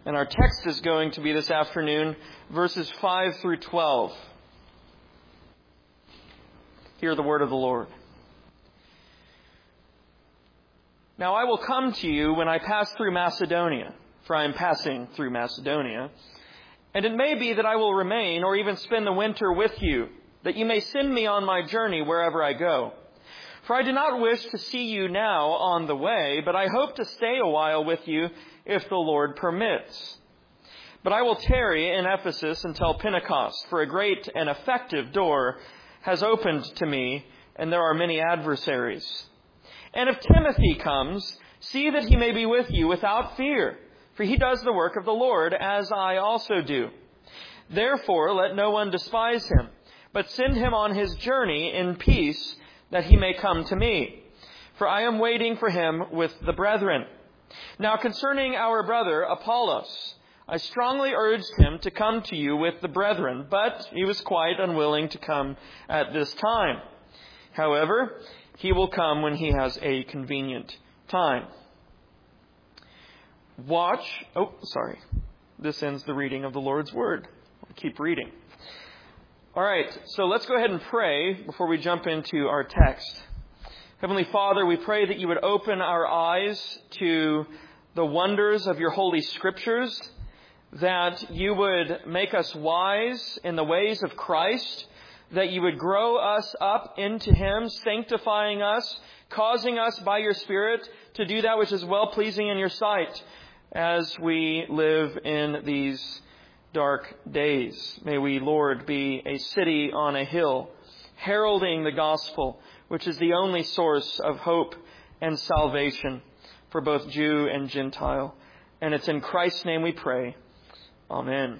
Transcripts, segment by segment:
And our text is going to be this afternoon, verses 5 through 12. Hear the word of the Lord. Now I will come to you when I pass through Macedonia, for I am passing through Macedonia. And it may be that I will remain or even spend the winter with you, that you may send me on my journey wherever I go. For I do not wish to see you now on the way, but I hope to stay a while with you if the Lord permits. But I will tarry in Ephesus until Pentecost, for a great and effective door has opened to me, and there are many adversaries. And if Timothy comes, see that he may be with you without fear, for he does the work of the Lord, as I also do. Therefore, let no one despise him, but send him on his journey in peace, that he may come to me. For I am waiting for him with the brethren. Now concerning our brother Apollos, I strongly urged him to come to you with the brethren, but he was quite unwilling to come at this time. However, he will come when he has a convenient time. This ends the reading of the Lord's Word. I'll keep reading. All right, so let's go ahead and pray before we jump into our text. Heavenly Father, we pray that you would open our eyes to the wonders of your holy scriptures, that you would make us wise in the ways of Christ, that you would grow us up into him, sanctifying us, causing us by your Spirit to do that which is well-pleasing in your sight as we live in these dark days. May we, Lord, be a city on a hill, heralding the gospel, which is the only source of hope and salvation for both Jew and Gentile. And it's in Christ's name we pray. Amen.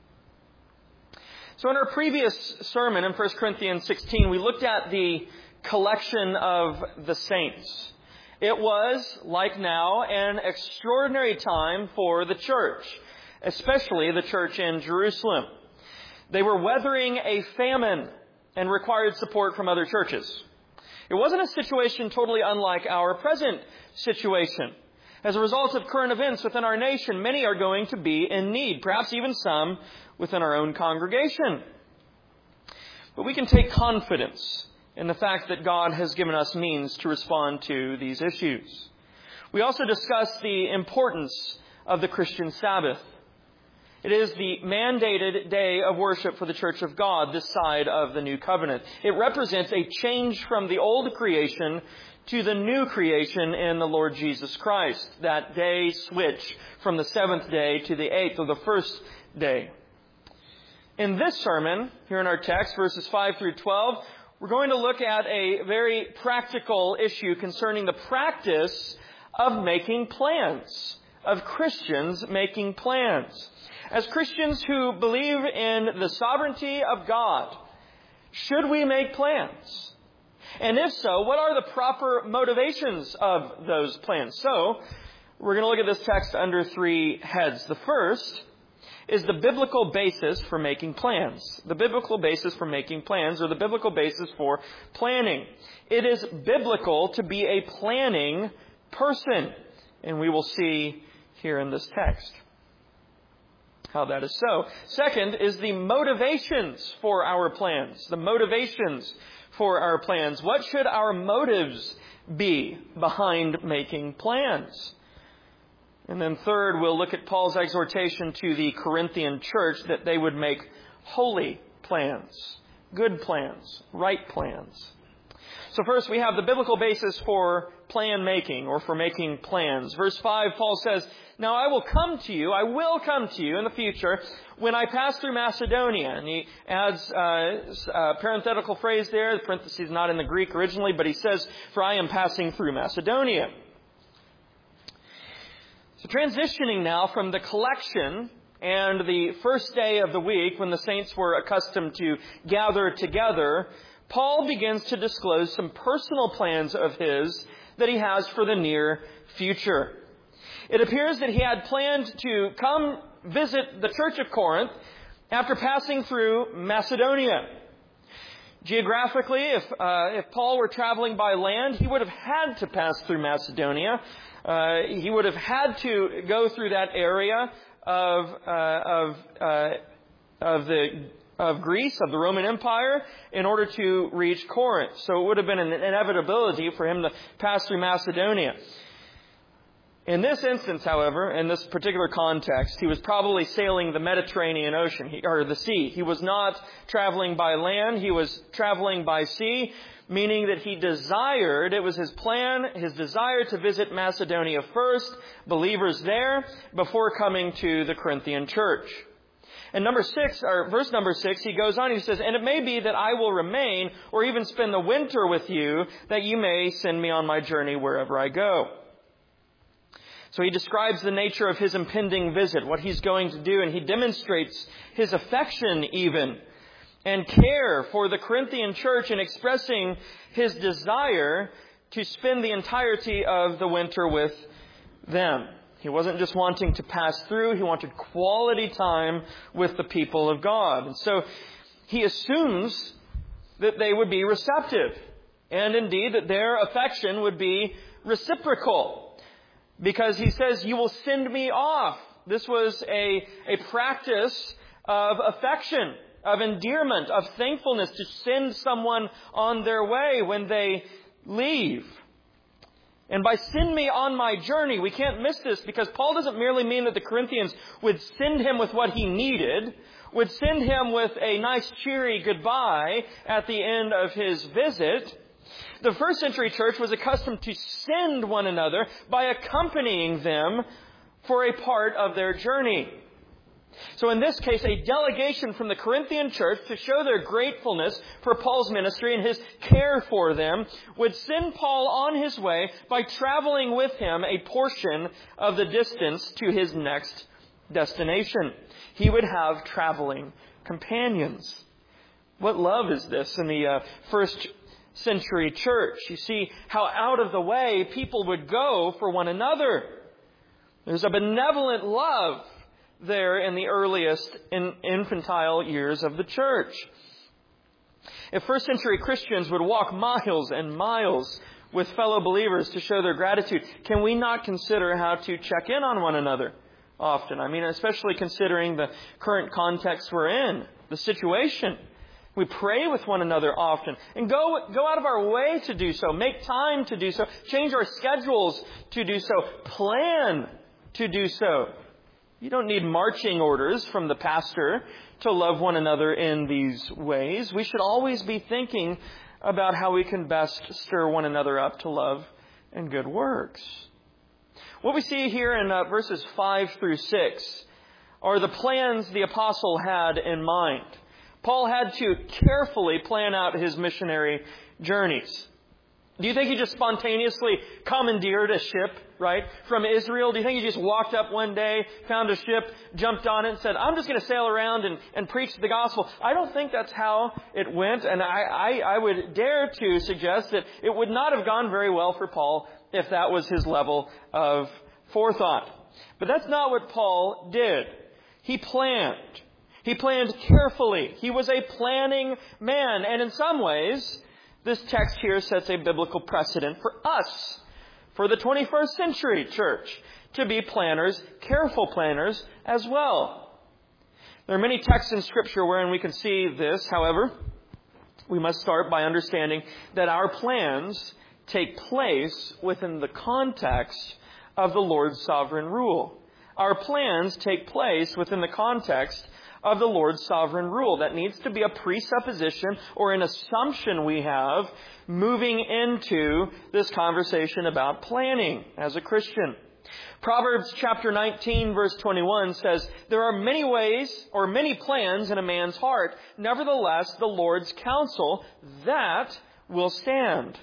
So in our previous sermon in 1 Corinthians 16, we looked at the collection of the saints. It was, like now, an extraordinary time for the church, especially the church in Jerusalem. They were weathering a famine and required support from other churches. It wasn't a situation totally unlike our present situation. As a result of current events within our nation, many are going to be in need, perhaps even some within our own congregation. But we can take confidence in the fact that God has given us means to respond to these issues. We also discussed the importance of the Christian Sabbath. It is the mandated day of worship for the Church of God this side of the New Covenant. It represents a change from the old creation to the new creation in the Lord Jesus Christ. That day switch from the seventh day to the eighth, or the first day. In this sermon, here in our text, verses 5 through 12, we're going to look at a very practical issue concerning the practice of making plans, of Christians making plans. As Christians who believe in the sovereignty of God, should we make plans? And if so, what are the proper motivations of those plans? So, we're going to look at this text under three heads. The first is the biblical basis for making plans. The biblical basis for making plans, or the biblical basis for planning. It is biblical to be a planning person. And we will see here in this text how that is so. Second is the motivations for our plans. The motivations for our plans. What should our motives be behind making plans? And then third, we'll look at Paul's exhortation to the Corinthian church that they would make holy plans, good plans, right plans. So first we have the biblical basis for plan making, or for making plans. Verse 5, Paul says, "Now I will come to you in the future when I pass through Macedonia." And he adds a parenthetical phrase there. The parenthesis is not in the Greek originally, but he says, "For I am passing through Macedonia." So transitioning now from the collection and the first day of the week when the saints were accustomed to gather together, Paul begins to disclose some personal plans of his that he has for the near future. It appears that he had planned to come visit the church of Corinth after passing through Macedonia. Geographically, if Paul were traveling by land, he would have had to pass through Macedonia. He would have had to go through that area of Greece, of the Roman Empire, in order to reach Corinth. So it would have been an inevitability for him to pass through Macedonia. In this instance, however, in this particular context, he was probably sailing the Mediterranean Ocean, or the sea. He was not traveling by land, he was traveling by sea, meaning that he desired, it was his plan, his desire to visit Macedonia first, believers there, before coming to the Corinthian church. And verse number 6, he goes on, he says, "And it may be that I will remain or even spend the winter with you, that you may send me on my journey wherever I go." So he describes the nature of his impending visit, what he's going to do, and he demonstrates his affection even and care for the Corinthian church in expressing his desire to spend the entirety of the winter with them. He wasn't just wanting to pass through, he wanted quality time with the people of God. And so he assumes that they would be receptive, and indeed that their affection would be reciprocal. Because he says, "You will send me off." This was a practice of affection, of endearment, of thankfulness, to send someone on their way when they leave. And by "send me on my journey," we can't miss this, because Paul doesn't merely mean that the Corinthians would send him with what he needed, would send him with a nice cheery goodbye at the end of his visit. The first century church was accustomed to send one another by accompanying them for a part of their journey. So in this case, a delegation from the Corinthian church, to show their gratefulness for Paul's ministry and his care for them, would send Paul on his way by traveling with him a portion of the distance to his next destination. He would have traveling companions. What love is this in the first century church? You see how out of the way people would go for one another. There's a benevolent love there in the earliest infantile years of the church. If first century Christians would walk miles and miles with fellow believers to show their gratitude, can we not consider how to check in on one another often? I mean, especially considering the current context we're in, the situation. We pray with one another often, and go out of our way to do so. Make time to do so. Change our schedules to do so. Plan to do so. You don't need marching orders from the pastor to love one another in these ways. We should always be thinking about how we can best stir one another up to love and good works. What we see here in verses 5 through 6 are the plans the apostle had in mind. Paul had to carefully plan out his missionary journeys. Do you think he just spontaneously commandeered a ship, right, from Israel? Do you think he just walked up one day, found a ship, jumped on it, and said, "I'm just going to sail around and preach the gospel"? I don't think that's how it went, and I would dare to suggest that it would not have gone very well for Paul if that was his level of forethought. But that's not what Paul did. He planned. He planned carefully. He was a planning man. And in some ways, this text here sets a biblical precedent for us, for the 21st century church, to be planners, careful planners as well. There are many texts in Scripture wherein we can see this. However, we must start by understanding that our plans take place within the context of the Lord's sovereign rule. Our plans take place within the context of the Lord's sovereign rule. That needs to be a presupposition or an assumption we have moving into this conversation about planning as a Christian. Proverbs chapter 19 verse 21 says, "There are many ways or many plans in a man's heart. Nevertheless, the Lord's counsel, that will stand."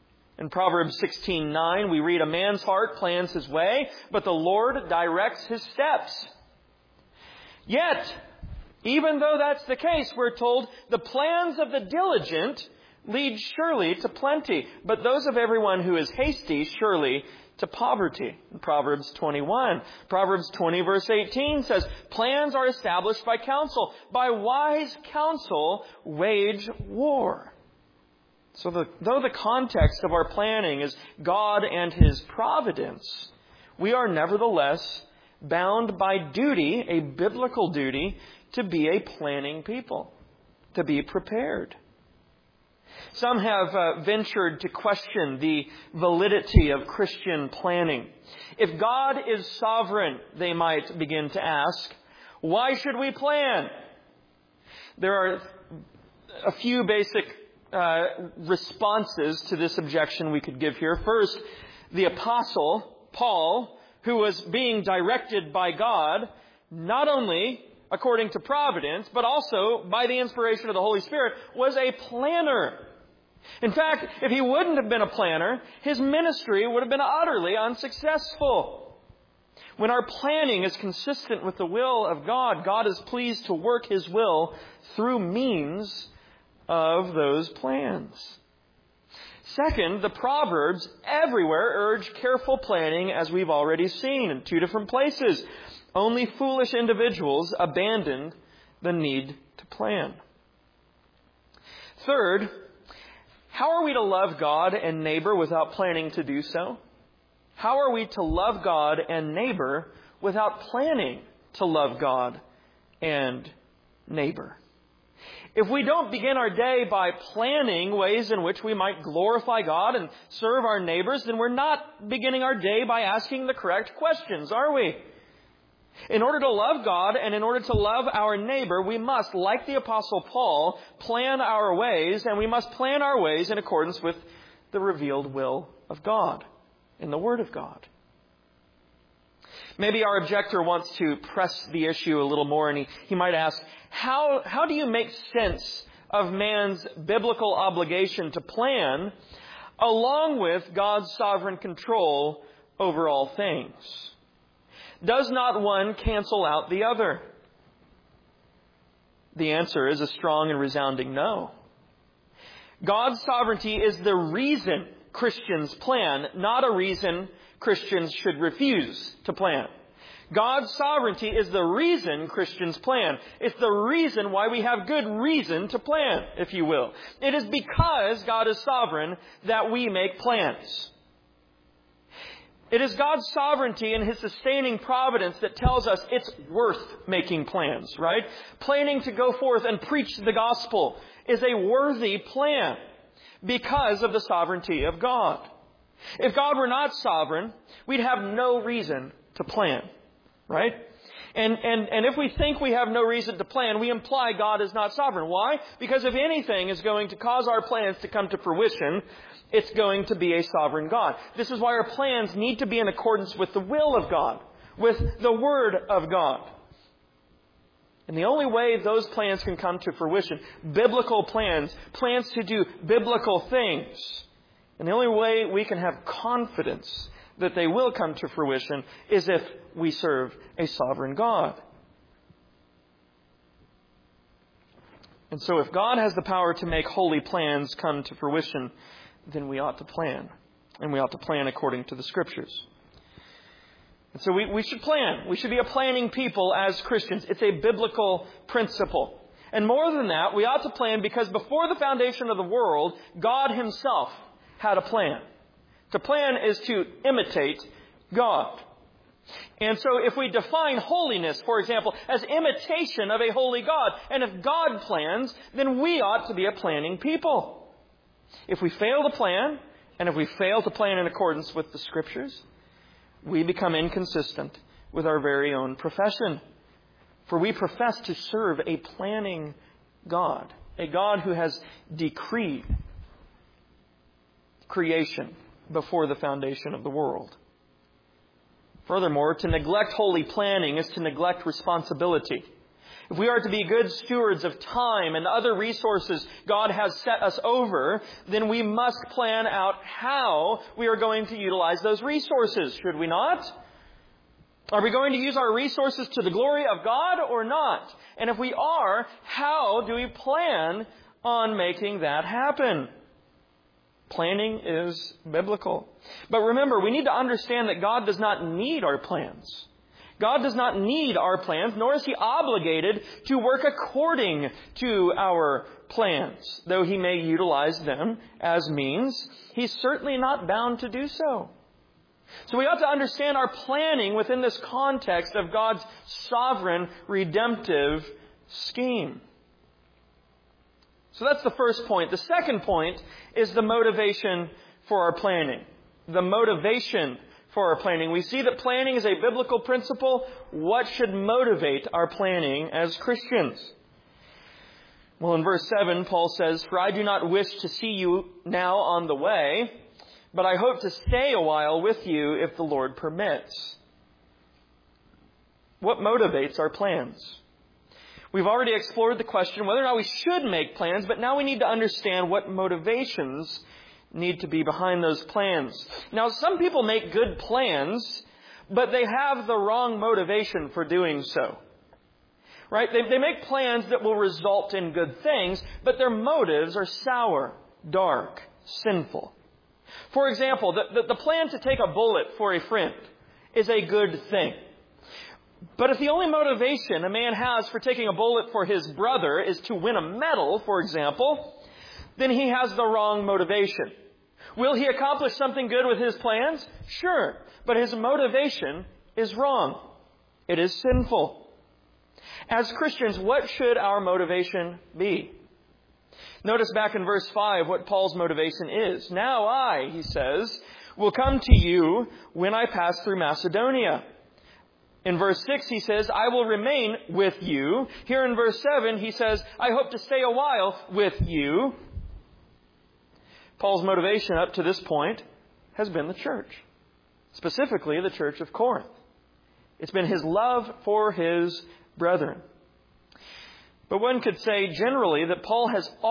In Proverbs 16:9, we read, "A man's heart plans his way, but the Lord directs his steps." Yet, even though that's the case, we're told the plans of the diligent lead surely to plenty, but those of everyone who is hasty surely to poverty. In Proverbs 21. Proverbs 20 verse 18 says, "Plans are established by counsel. By wise counsel wage war." So though the context of our planning is God and His providence, we are nevertheless bound by duty, a biblical duty, to be a planning people, to be prepared. Some have ventured to question the validity of Christian planning. If God is sovereign, they might begin to ask, why should we plan? There are a few basic responses to this objection we could give here. First, the apostle, Paul, who was being directed by God, not only according to providence, but also by the inspiration of the Holy Spirit, was a planner. In fact, if he wouldn't have been a planner, his ministry would have been utterly unsuccessful. When our planning is consistent with the will of God, God is pleased to work His will through means of those plans. Second, the Proverbs everywhere urge careful planning, as we've already seen in 2 different places. Only foolish individuals abandon the need to plan. Third, how are we to love God and neighbor without planning to do so? How are we to love God and neighbor without planning to love God and neighbor? If we don't begin our day by planning ways in which we might glorify God and serve our neighbors, then we're not beginning our day by asking the correct questions, are we? In order to love God and in order to love our neighbor, we must, like the Apostle Paul, plan our ways, and we must plan our ways in accordance with the revealed will of God in the Word of God. Maybe our objector wants to press the issue a little more, and he might ask, how do you make sense of man's biblical obligation to plan along with God's sovereign control over all things? Does not one cancel out the other? The answer is a strong and resounding no. God's sovereignty is the reason Christians plan, not a reason Christians should refuse to plan. God's sovereignty is the reason Christians plan. It's the reason why we have good reason to plan, if you will. It is because God is sovereign that we make plans. It is God's sovereignty and His sustaining providence that tells us it's worth making plans, right? Planning to go forth and preach the gospel is a worthy plan because of the sovereignty of God. If God were not sovereign, we'd have no reason to plan, right? And if we think we have no reason to plan, we imply God is not sovereign. Why? Because if anything is going to cause our plans to come to fruition, it's going to be a sovereign God. This is why our plans need to be in accordance with the will of God, with the Word of God. And the only way those plans can come to fruition, biblical plans, plans to do biblical things, and the only way we can have confidence that they will come to fruition is if we serve a sovereign God. And so if God has the power to make holy plans come to fruition, then we ought to plan. And we ought to plan according to the Scriptures. And so we should plan. We should be a planning people as Christians. It's a biblical principle. And more than that, we ought to plan because before the foundation of the world, God Himself had a plan. To plan is to imitate God. And so if we define holiness, for example, as imitation of a holy God, and if God plans, then we ought to be a planning people. If we fail to plan, and if we fail to plan in accordance with the Scriptures, we become inconsistent with our very own profession. For we profess to serve a planning God, a God who has decreed creation before the foundation of the world. Furthermore, to neglect holy planning is to neglect responsibility. If we are to be good stewards of time and other resources God has set us over, then we must plan out how we are going to utilize those resources, should we not? Are we going to use our resources to the glory of God or not? And if we are, how do we plan on making that happen? Planning is biblical. But remember, we need to understand that God does not need our plans. God does not need our plans, nor is He obligated to work according to our plans. Though He may utilize them as means, He's certainly not bound to do so. So we ought to understand our planning within this context of God's sovereign, redemptive scheme. So that's the first point. The second point is the motivation for our planning. The motivation for our planning. We see that planning is a biblical principle. What should motivate our planning as Christians? Well, in verse 7, Paul says, "For I do not wish to see you now on the way, but I hope to stay a while with you if the Lord permits." What motivates our plans? We've already explored the question whether or not we should make plans, but now we need to understand what motivations need to be behind those plans. Now, some people make good plans, but they have the wrong motivation for doing so. Right? They make plans that will result in good things, but their motives are sour, dark, sinful. For example, the plan to take a bullet for a friend is a good thing. But if the only motivation a man has for taking a bullet for his brother is to win a medal, for example, then he has the wrong motivation. Will he accomplish something good with his plans? Sure. But his motivation is wrong. It is sinful. As Christians, what should our motivation be? Notice back in verse 5 what Paul's motivation is. "Now I," he says, "will come to you when I pass through Macedonia." In verse 6, he says, "I will remain with you." Here in verse 7, he says, "I hope to stay a while with you." Paul's motivation up to this point has been the church, specifically the church of Corinth. It's been his love for his brethren. But one could say generally that Paul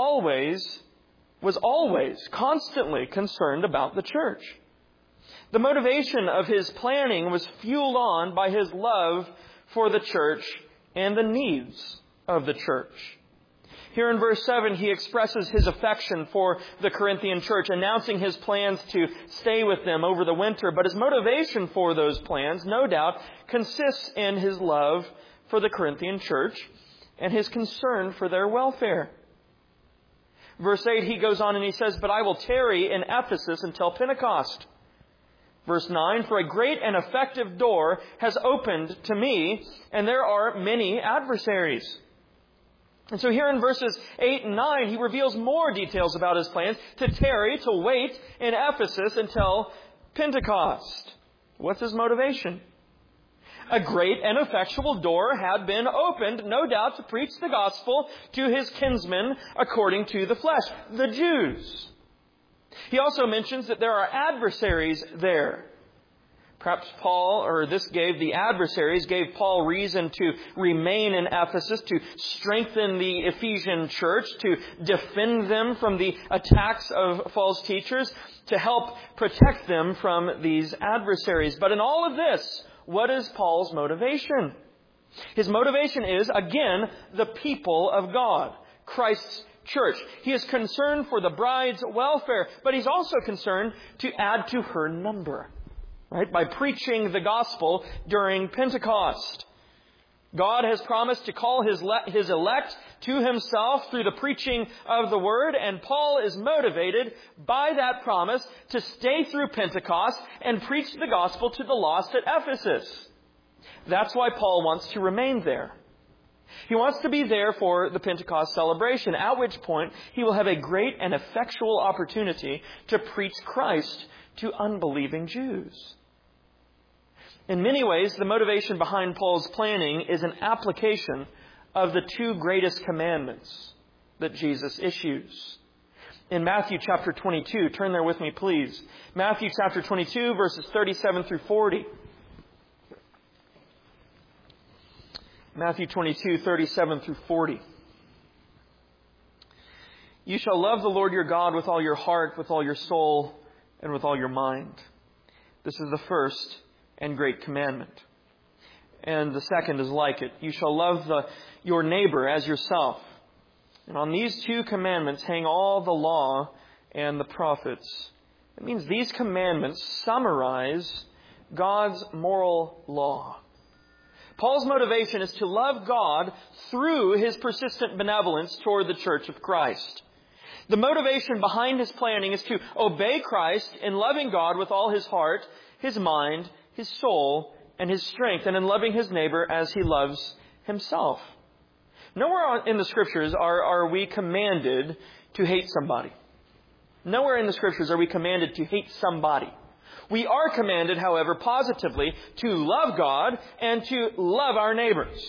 was always constantly concerned about the church. The motivation of his planning was fueled on by his love for the church and the needs of the church. Here in verse 7, he expresses his affection for the Corinthian church, announcing his plans to stay with them over the winter. But his motivation for those plans, no doubt, consists in his love for the Corinthian church and his concern for their welfare. Verse 8, he goes on and he says, "But I will tarry in Ephesus until Pentecost." Verse 9, "For a great and effective door has opened to me, and there are many adversaries." And so here in verses 8 and 9, he reveals more details about his plans to tarry, to wait in Ephesus until Pentecost. What's his motivation? A great and effectual door had been opened, no doubt, to preach the gospel to his kinsmen according to the flesh, the Jews. He also mentions that there are adversaries there. Perhaps the adversaries gave Paul reason to remain in Ephesus, to strengthen the Ephesian church, to defend them from the attacks of false teachers, to help protect them from these adversaries. But in all of this, what is Paul's motivation? His motivation is, again, the people of God, Christ's church. He is concerned for the bride's welfare, but he's also concerned to add to her number, right? By preaching the gospel during Pentecost. God has promised to call his elect to himself through the preaching of the word, and Paul is motivated by that promise to stay through Pentecost and preach the gospel to the lost at Ephesus. That's why Paul wants to remain there. He wants to be there for the Pentecost celebration, at which point he will have a great and effectual opportunity to preach Christ to unbelieving Jews. In many ways, the motivation behind Paul's planning is an application of the two greatest commandments that Jesus issues. In Matthew chapter 22, turn there with me, please. Matthew chapter 22, verses 37 through 40. Matthew 22, 37 through 40. "You shall love the Lord your God with all your heart, with all your soul, and with all your mind. This is the first and great commandment. And the second is like it. You shall love your neighbor as yourself. And on these two commandments hang all the law and the prophets." It means these commandments summarize God's moral law. Paul's motivation is to love God through his persistent benevolence toward the church of Christ. The motivation behind his planning is to obey Christ in loving God with all his heart his mind, his soul, and his strength, and in loving his neighbor as he loves himself. Nowhere in the Scriptures are we commanded to hate somebody. Nowhere in the Scriptures are we commanded to hate somebody. We are commanded, however, positively to love God and to love our neighbors.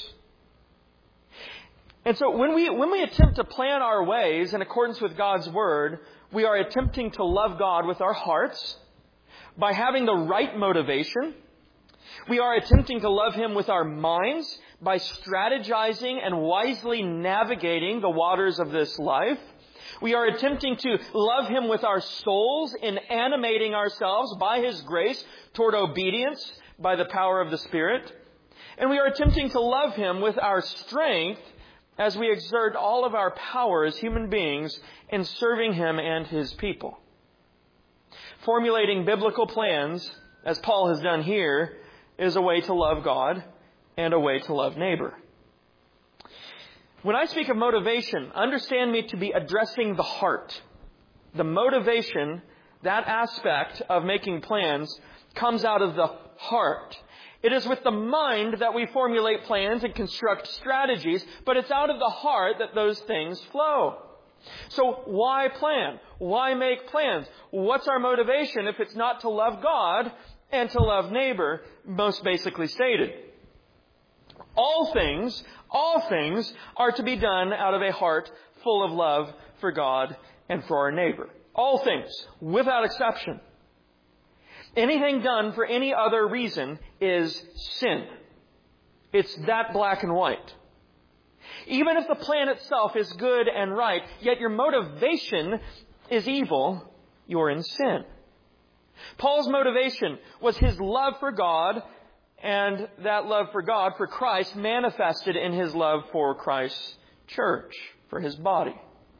And so when we attempt to plan our ways in accordance with God's Word, we are attempting to love God with our hearts by having the right motivation. We are attempting to love Him with our minds by strategizing and wisely navigating the waters of this life. We are attempting to love Him with our souls in animating ourselves by His grace toward obedience by the power of the Spirit. And we are attempting to love Him with our strength as we exert all of our power as human beings in serving Him and His people. Formulating biblical plans, as Paul has done here, is a way to love God and a way to love neighbor. When I speak of motivation, understand me to be addressing the heart. The motivation, that aspect of making plans, comes out of the heart. It is with the mind that we formulate plans and construct strategies, but it's out of the heart that those things flow. So why plan? Why make plans? What's our motivation if it's not to love God and to love neighbor, most basically stated? All things are to be done out of a heart full of love for God and for our neighbor. All things, without exception. Anything done for any other reason is sin. It's that black and white. Even if the plan itself is good and right, yet your motivation is evil, you're in sin. Paul's motivation was his love for God, and that love for God, for Christ, manifested in his love for Christ's church, for his body.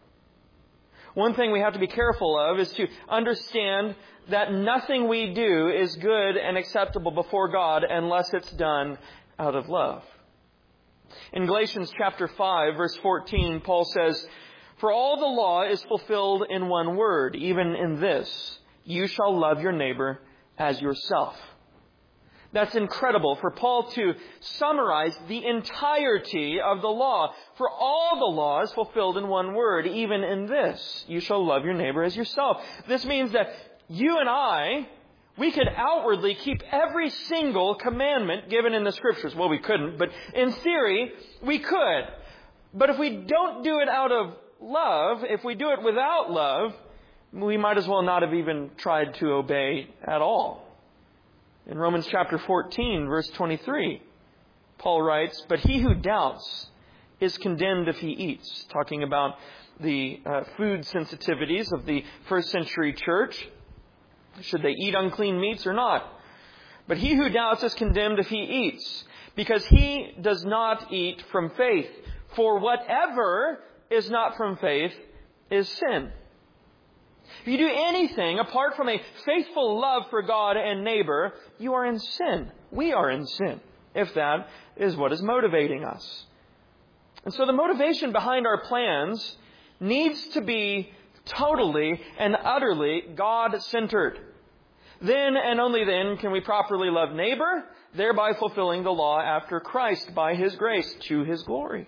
One thing we have to be careful of is to understand that nothing we do is good and acceptable before God unless it's done out of love. In Galatians chapter 5, verse 14, Paul says, "For all the law is fulfilled in one word, even in this, you shall love your neighbor as yourself." That's incredible for Paul to summarize the entirety of the law. For all the law is fulfilled in one word, even in this, you shall love your neighbor as yourself. This means that you and I, we could outwardly keep every single commandment given in the Scriptures. Well, we couldn't, but in theory, we could. But if we don't do it out of love, if we do it without love, we might as well not have even tried to obey at all. In Romans chapter 14, verse 23, Paul writes, "But he who doubts is condemned if he eats," talking about the food sensitivities of the first century church. Should they eat unclean meats or not? "But he who doubts is condemned if he eats, because he does not eat from faith. For whatever is not from faith is sin." If you do anything apart from a faithful love for God and neighbor, you are in sin. We are in sin, if that is what is motivating us. And so the motivation behind our plans needs to be totally and utterly God-centered. Then and only then can we properly love neighbor, thereby fulfilling the law after Christ by His grace to His glory.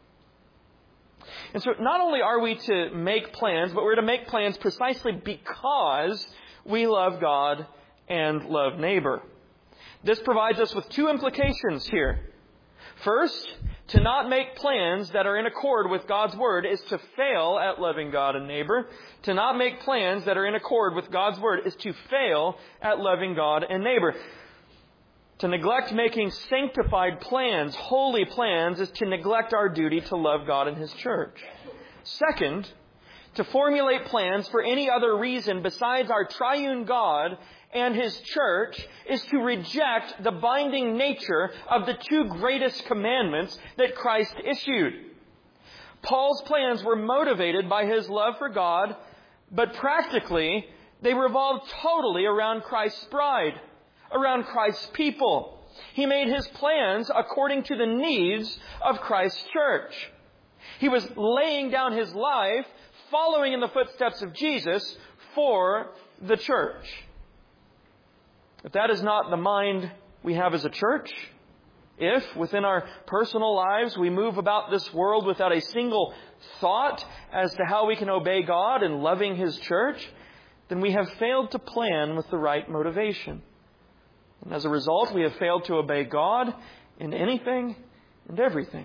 And so not only are we to make plans, but we're to make plans precisely because we love God and love neighbor. This provides us with two implications here. First, to not make plans that are in accord with God's Word is to fail at loving God and neighbor. To not make plans that are in accord with God's Word is to fail at loving God and neighbor. To neglect making sanctified plans, holy plans, is to neglect our duty to love God and His church. Second, to formulate plans for any other reason besides our triune God and His church is to reject the binding nature of the two greatest commandments that Christ issued. Paul's plans were motivated by his love for God, but practically they revolved totally around Christ's bride, around Christ's people. He made his plans according to the needs of Christ's church. He was laying down his life, following in the footsteps of Jesus for the church. If that is not the mind we have as a church, if within our personal lives we move about this world without a single thought as to how we can obey God in loving His church, then we have failed to plan with the right motivation. And as a result, we have failed to obey God in anything and everything.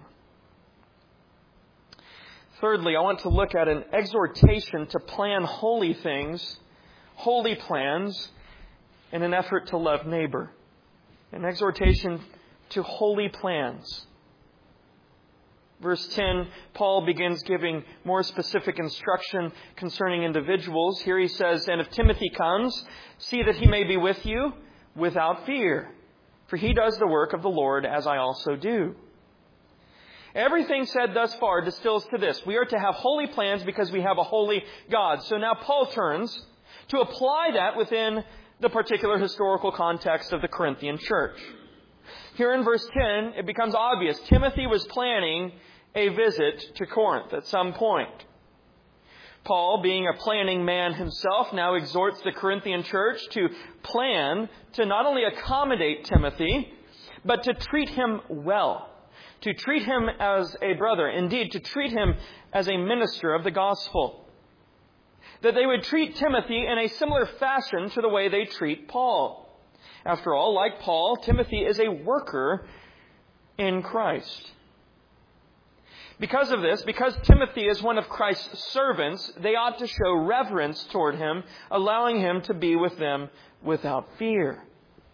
Thirdly, I want to look at an exhortation to plan holy things, holy plans, in an effort to love neighbor. An exhortation to holy plans. Verse 10, Paul begins giving more specific instruction concerning individuals. Here he says, "And if Timothy comes, see that he may be with you without fear, for he does the work of the Lord as I also do." Everything said thus far distills to this: we are to have holy plans because we have a holy God. So now Paul turns to apply that within the particular historical context of the Corinthian church. Here in verse 10, it becomes obvious Timothy was planning a visit to Corinth at some point. Paul, being a planning man himself, now exhorts the Corinthian church to plan to not only accommodate Timothy, but to treat him well, to treat him as a brother, indeed, to treat him as a minister of the gospel. That they would treat Timothy in a similar fashion to the way they treat Paul. After all, like Paul, Timothy is a worker in Christ. Because of this, because Timothy is one of Christ's servants, they ought to show reverence toward him, allowing him to be with them without fear.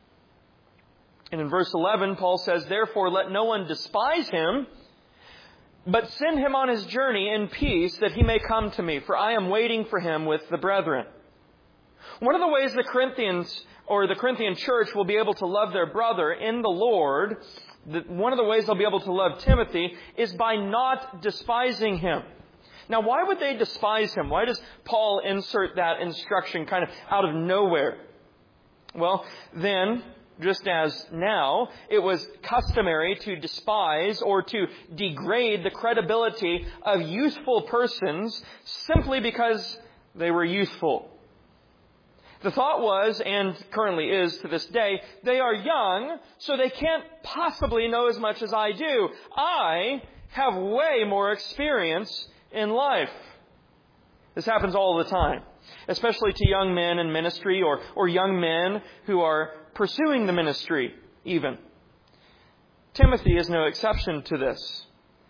And in verse 11, Paul says, "Therefore let no one despise him, but send him on his journey in peace, that he may come to me, for I am waiting for him with the brethren." One of the ways the Corinthians or the Corinthian church will be able to love their brother in the Lord, one of the ways they'll be able to love Timothy is by not despising him. Now, why would they despise him? Why does Paul insert that instruction kind of out of nowhere? Well, then, just as now, it was customary to despise or to degrade the credibility of youthful persons simply because they were youthful. The thought was, and currently is to this day, they are young, so they can't possibly know as much as I do. I have way more experience in life. This happens all the time, especially to young men in ministry or young men who are pursuing the ministry even. Timothy is no exception to this.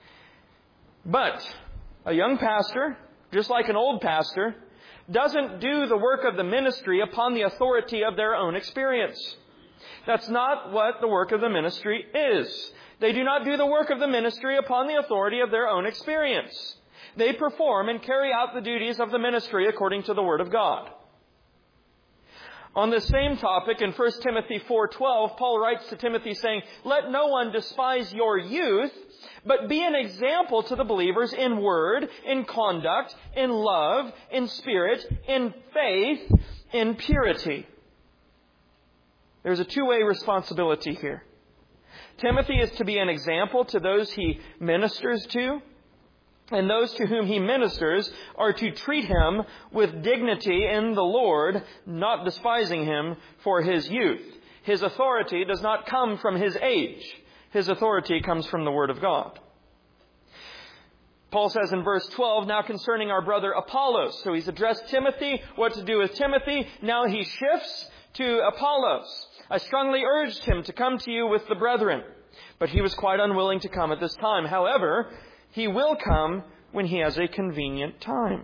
But a young pastor, just like an old pastor, doesn't do the work of the ministry upon the authority of their own experience. That's not what the work of the ministry is. They do not do the work of the ministry upon the authority of their own experience. They perform and carry out the duties of the ministry according to the Word of God. On the same topic, in 1 Timothy 4:12, Paul writes to Timothy saying, "Let no one despise your youth, but be an example to the believers in word, in conduct, in love, in spirit, in faith, in purity." There's a two-way responsibility here. Timothy is to be an example to those he ministers to, and those to whom he ministers are to treat him with dignity in the Lord, not despising him for his youth. His authority does not come from his age. His authority comes from the Word of God. Paul says in verse 12, "Now concerning our brother Apollos." So he's addressed Timothy, what to do with Timothy. Now he shifts to Apollos. "I strongly urged him to come to you with the brethren, but he was quite unwilling to come at this time. However, he will come when he has a convenient time."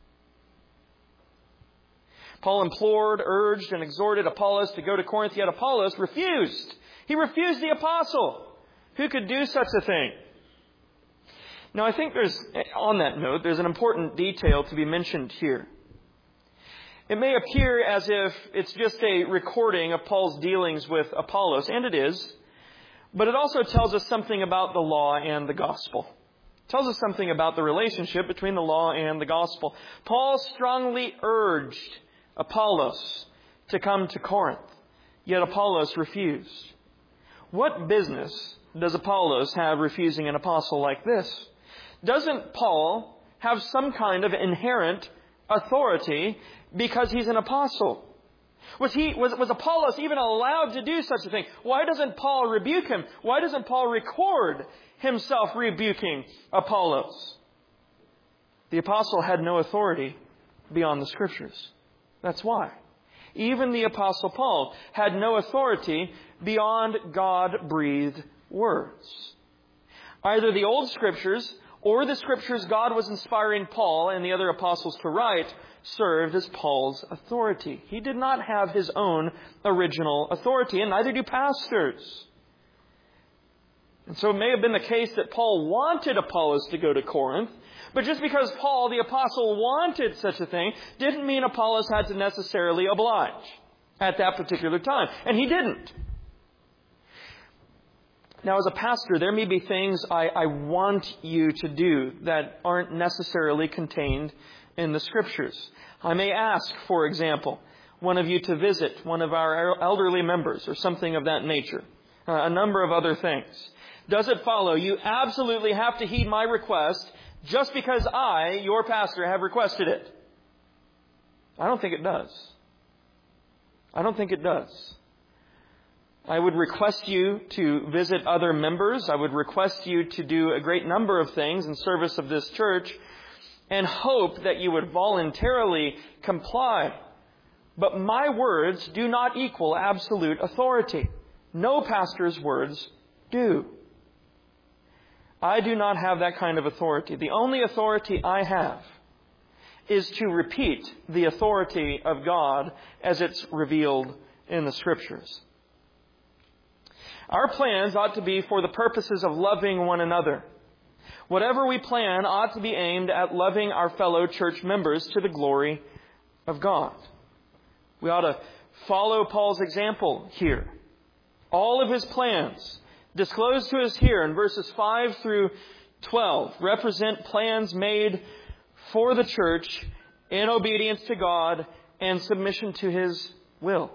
Paul implored, urged, and exhorted Apollos to go to Corinth, yet Apollos refused. He refused the apostle. Who could do such a thing? Now, I think on that note, there's an important detail to be mentioned here. It may appear as if it's just a recording of Paul's dealings with Apollos, and it is, but it also tells us something about the law and the gospel. It tells us something about the relationship between the law and the gospel. Paul strongly urged Apollos to come to Corinth, yet Apollos refused. What business does Apollos have refusing an apostle like this? Doesn't Paul have some kind of inherent authority because he's an apostle? Was Apollos even allowed to do such a thing? Why doesn't Paul rebuke him? Why doesn't Paul record himself rebuking Apollos? The apostle had no authority beyond the Scriptures. That's why. Even the apostle Paul had no authority beyond God-breathed words. Either the old Scriptures or the Scriptures God was inspiring Paul and the other apostles to write served as Paul's authority. He did not have his own original authority, and neither do pastors. And so it may have been the case that Paul wanted Apollos to go to Corinth, but just because Paul, the apostle, wanted such a thing, didn't mean Apollos had to necessarily oblige at that particular time. And he didn't. Now, as a pastor, there may be things I want you to do that aren't necessarily contained in the Scriptures. I may ask, for example, one of you to visit one of our elderly members or something of that nature. A number of other things. Does it follow you absolutely have to heed my request just because I, your pastor, have requested it? I don't think it does. I don't think it does. I would request you to visit other members. I would request you to do a great number of things in service of this church and hope that you would voluntarily comply. But my words do not equal absolute authority. No pastor's words do. I do not have that kind of authority. The only authority I have is to repeat the authority of God as it's revealed in the Scriptures. Our plans ought to be for the purposes of loving one another. Whatever we plan ought to be aimed at loving our fellow church members to the glory of God. We ought to follow Paul's example here. All of his plans disclosed to us here in verses 5 through 12 represent plans made for the church in obedience to God and submission to His will.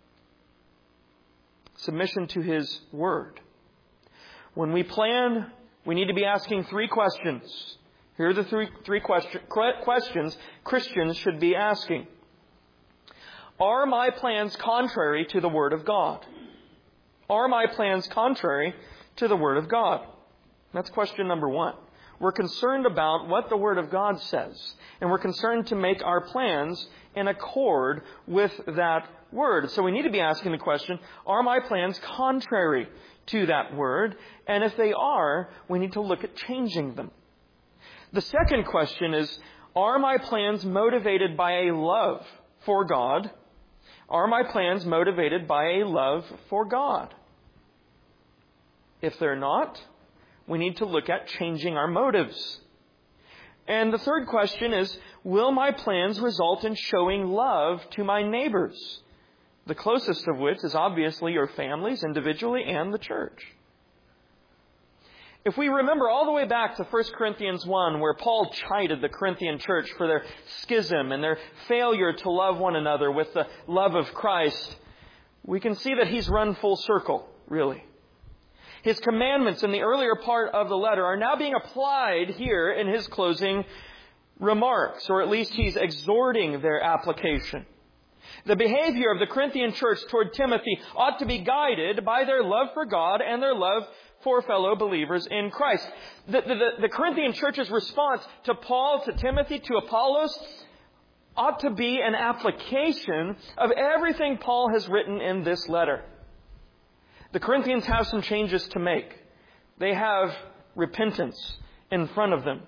Submission to His Word. When we plan, we need to be asking three questions. Here are the three questions Christians should be asking. Are my plans contrary to the Word of God? Are my plans contrary to the Word of God? That's question number one. We're concerned about what the Word of God says, and we're concerned to make our plans in accord with that Word. So we need to be asking the question, are my plans contrary to that Word? And if they are, we need to look at changing them. The second question is, are my plans motivated by a love for God? Are my plans motivated by a love for God? If they're not, we need to look at changing our motives. And the third question is, will my plans result in showing love to my neighbors? The closest of which is obviously your families individually and the church. If we remember all the way back to 1 Corinthians 1, where Paul chided the Corinthian church for their schism and their failure to love one another with the love of Christ, we can see that he's run full circle, really. His commandments in the earlier part of the letter are now being applied here in his closing remarks, or at least he's exhorting their application. The behavior of the Corinthian church toward Timothy ought to be guided by their love for God and their love for fellow believers in Christ. The Corinthian church's response to Paul, to Timothy, to Apollos ought to be an application of everything Paul has written in this letter. The Corinthians have some changes to make. They have repentance in front of them.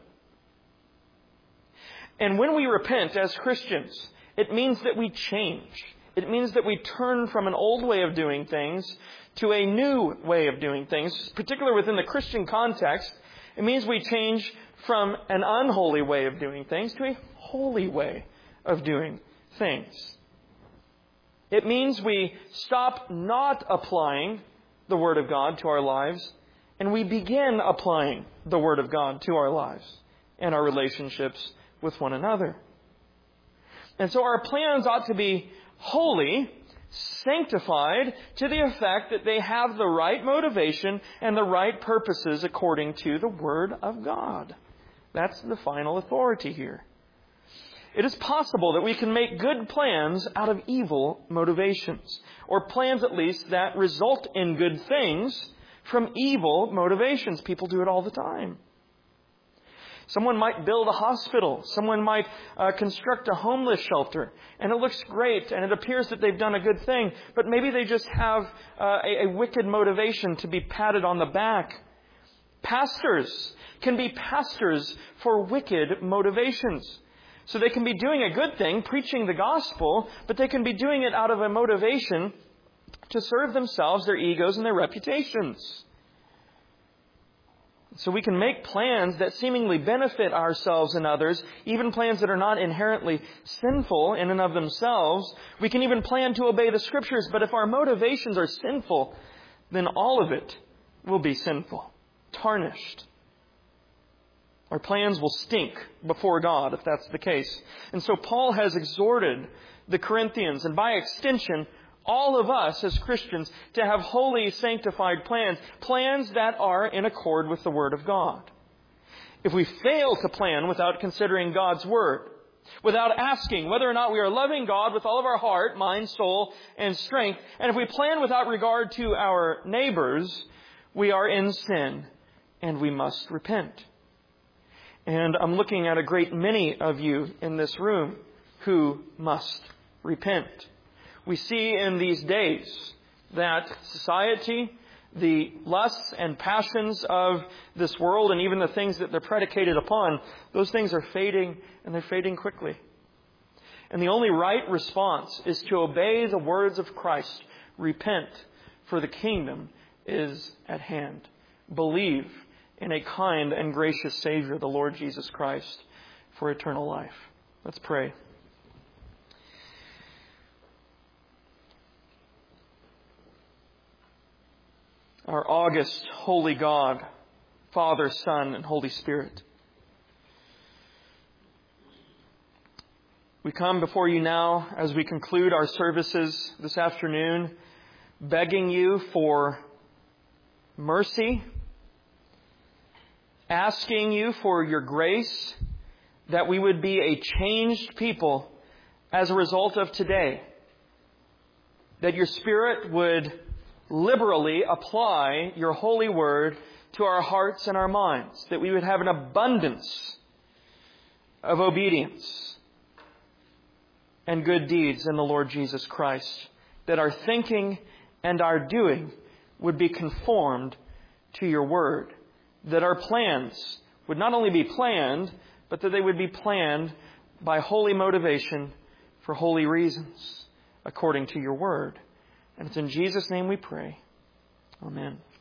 And when we repent as Christians, it means that we change. It means that we turn from an old way of doing things to a new way of doing things, particularly within the Christian context. It means we change from an unholy way of doing things to a holy way of doing things. It means we stop not applying the Word of God to our lives, and we begin applying the Word of God to our lives and our relationships with one another. And so our plans ought to be holy, sanctified, to the effect that they have the right motivation and the right purposes according to the Word of God. That's the final authority here. It is possible that we can make good plans out of evil motivations, or plans at least that result in good things from evil motivations. People do it all the time. Someone might build a hospital. Someone might construct a homeless shelter. And it looks great and it appears that they've done a good thing. But maybe they just have a wicked motivation to be patted on the back. Pastors can be pastors for wicked motivations. So they can be doing a good thing, preaching the gospel, but they can be doing it out of a motivation to serve themselves, their egos, and their reputations. So we can make plans that seemingly benefit ourselves and others, even plans that are not inherently sinful in and of themselves. We can even plan to obey the Scriptures, but if our motivations are sinful, then all of it will be sinful, tarnished. Our plans will stink before God if that's the case. And so Paul has exhorted the Corinthians, and by extension, all of us as Christians, to have holy, sanctified plans. Plans that are in accord with the Word of God. If we fail to plan without considering God's Word, without asking whether or not we are loving God with all of our heart, mind, soul, and strength, and if we plan without regard to our neighbors, we are in sin and we must repent. And I'm looking at a great many of you in this room who must repent. We see in these days that society, the lusts and passions of this world, and even the things that they're predicated upon, those things are fading, and they're fading quickly. And the only right response is to obey the words of Christ. Repent, for the kingdom is at hand. Believe in a kind and gracious Savior, the Lord Jesus Christ, for eternal life. Let's pray. Our august, holy God, Father, Son, and Holy Spirit, we come before you now as we conclude our services this afternoon, begging you for mercy, asking you for your grace, that we would be a changed people as a result of today, that your Spirit would liberally apply your holy word to our hearts and our minds, that we would have an abundance of obedience and good deeds in the Lord Jesus Christ, that our thinking and our doing would be conformed to your word, that our plans would not only be planned, but that they would be planned by holy motivation for holy reasons, according to your word. And it's in Jesus' name we pray. Amen.